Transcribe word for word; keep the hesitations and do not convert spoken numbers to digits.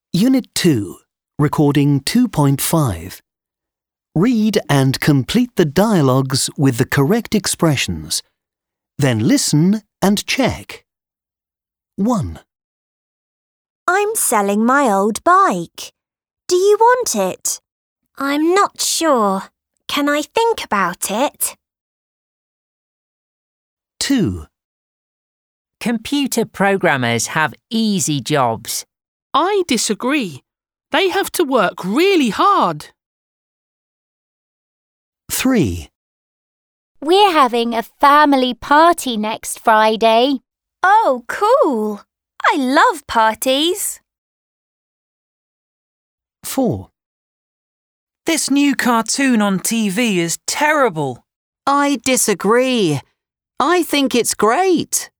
Unit two, Recording two point five. Read and complete the dialogues with the correct expressions. Then listen and check. one. I'm selling my old bike. Do you want it? I'm not sure. Can I think about it? two. Computer programmers have easy jobs. I disagree. They have to work really hard. three. We're having a family party next Friday. Oh, cool. I love parties. four. This new cartoon on T V is terrible. I disagree. I think it's great.